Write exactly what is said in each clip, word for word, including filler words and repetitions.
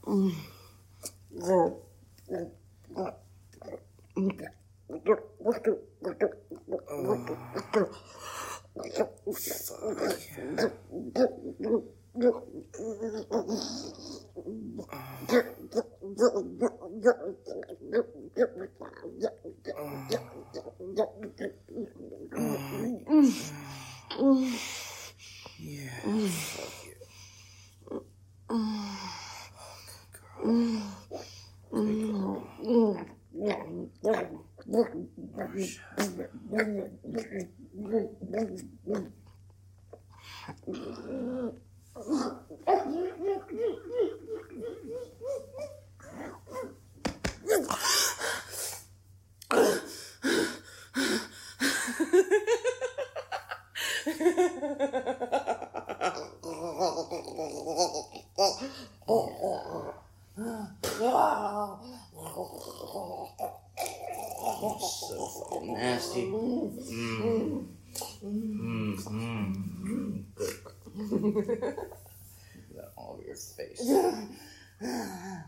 So fucking nasty. Mm. Mm. Mm. Good. That all over your face. Yeah.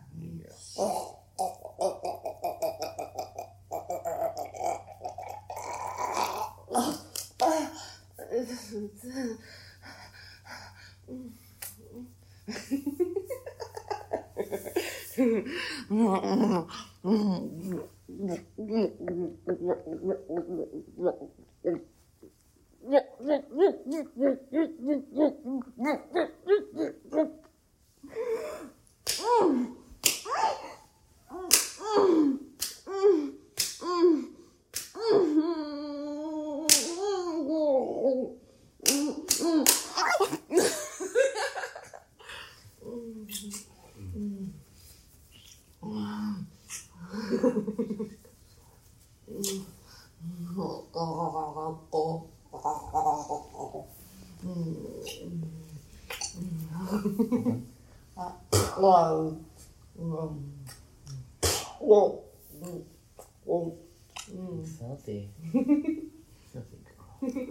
Filthy. Filthy girl.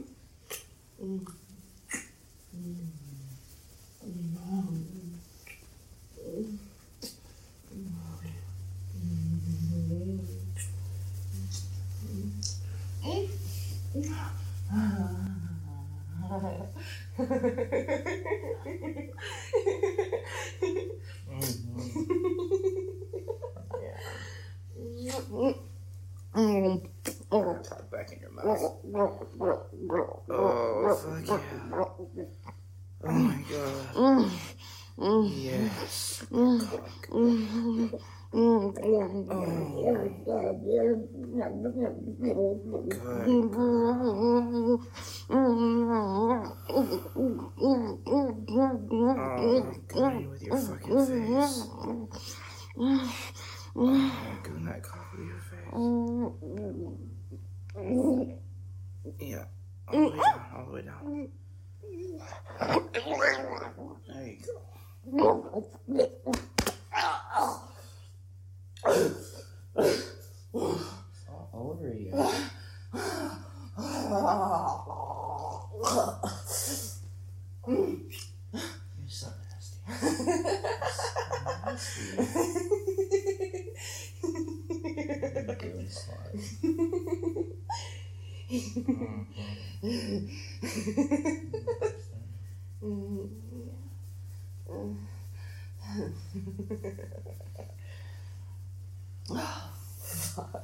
Talk back in your mouth. Oh, fuck yeah. Oh my god. Yes. Cock. Oh. Oh, good with your fucking face. Oh, good night, cock with your face. Yeah, all the way down, all the way down. There you go. All over you. You're so nasty. So nasty. You're doing smart. Oh, fuck.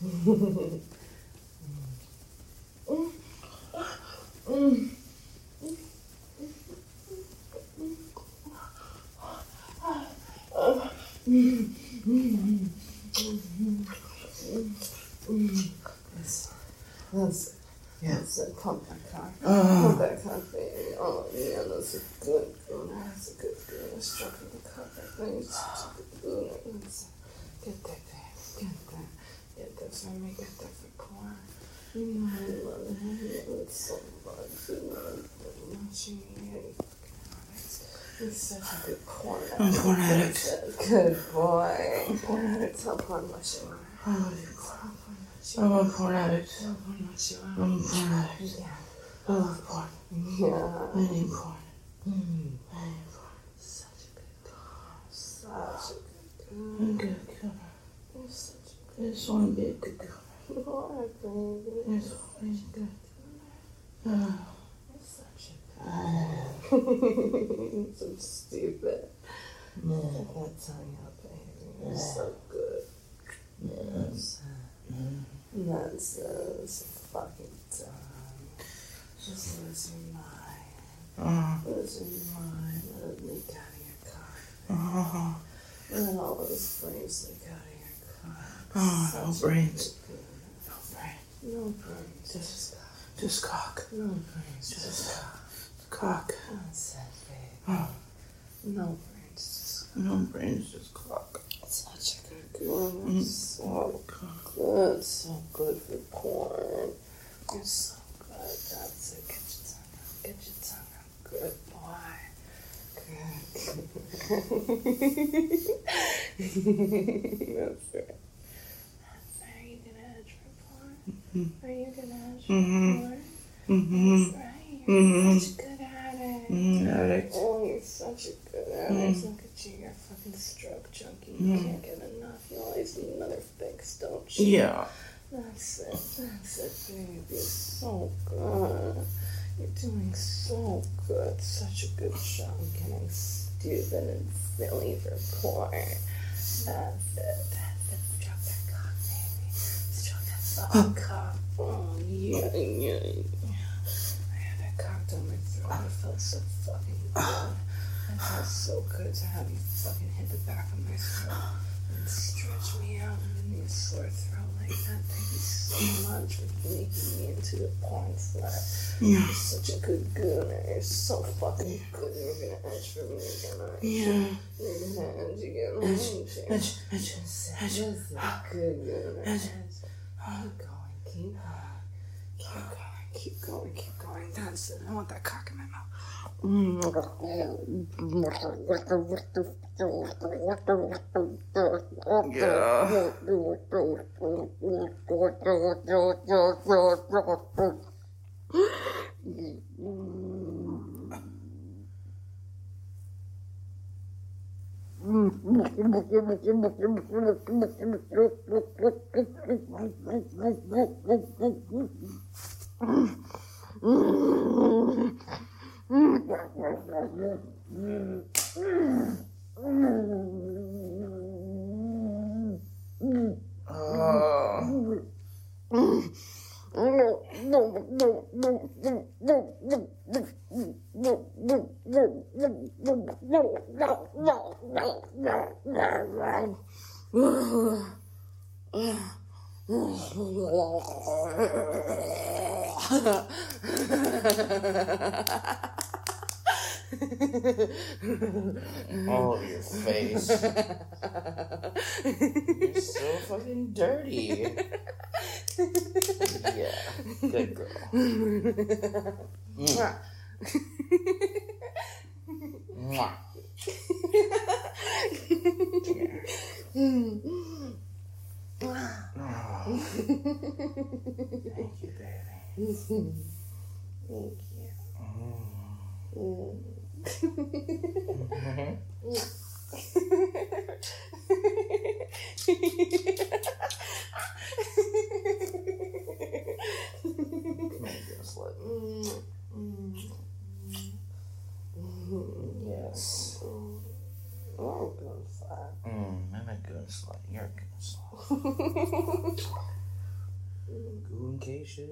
That's, that's, yeah. That's it. Pump that cock. Uh, Pump that cock, baby. Oh, yeah, that's a good girl. That's a good girl. Let's stroke the cock. That thing is such a good girl. Let's get that, baby. Get that. Get that for me. Get that for porn. You know I love it. I love it so much. You know I love it much. You He's such a good porn addict. I'm a porn addict. Good boy. I'm a porn addict. Tell porn what you want. I love you. I'm a porn addict. Tell porn what you want. I'm a porn addict. Yeah. I love porn. Yeah. I need porn. Mm. I need porn. Such a good girl. Such a good I'm girl. a good girl. You're such a I just want to be a good girl. good girl, baby. I just want to be good. Uh, You're such a good So stupid. yeah. Get that tongue out, baby. You're so good. Yes. Nonsense. Fucking dumb. Just lose your mind. Uh, Lose your mind. Let it leak out of your cock. uh, Let all those brains leak out of your cock. oh, no Such a brains. good girl. No brains. No brains. Just cock. Just cock. No brains. Just Just cock. cock. Nonsense, baby. Oh, No brains. Just no brains, just cock. such a good girl. Mm. So Cock. good. So good for porn. You're so good. That's it. Get your tongue out. Get your tongue out. Good boy. Good. That's right. Are you gonna ask for porn? Mm-hmm. Are you gonna ask for Mhm. porn? Mm-hmm. That's right. You're Mhm. such a good addict. Mm, addict. Oh, you're such a good addict. Look at you. You're a fucking stroke junkie. You Mm. can't get enough. You always need another fix, don't you? Yeah. That's it. That's it, baby. You're so good. You're doing so good. Such a good job getting stupid and silly for porn. That's it. That's it. Stroke that cock, baby. Stroke that fucking cock. Oh, yeah, yeah, yeah. I had that cock down my throat. It felt so fucking good. It felt so good to have you fucking hit the back of my throat and stretch me out and give me a sore throat like that. Thank you so much for making me into a porn slut. Yeah. You're such a good gooner. You're so fucking good. You're gonna ask for me again, aren't you? Yeah. You're gonna ask again, aren't you? Edge, edge, This edge. is a good gooner. Edge. Keep going, keep going. Keep going, keep going, keep going. That's it. I want that cock in my mouth. All over your face. You're so fucking dirty. Yeah, good girl. Mwah. Mwah. Oh. Thank you, baby. Thank you. Mm. Come here, girl slut. Yes. Oh, good fun. Mm, I'm a good slut. You're a good slut. Communication.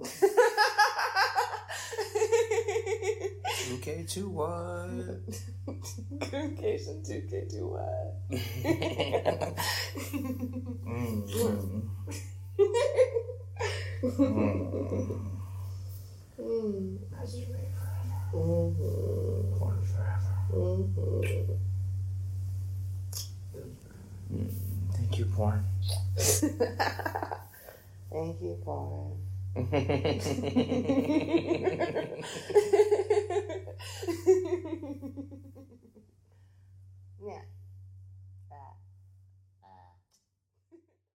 two K two what? Communication two K two what? mm-hmm. mm-hmm. Mm. That's your made forever. Mm-hmm. Porn forever. Mm-hmm. Mm. Thank you, porn. Thank you, porn.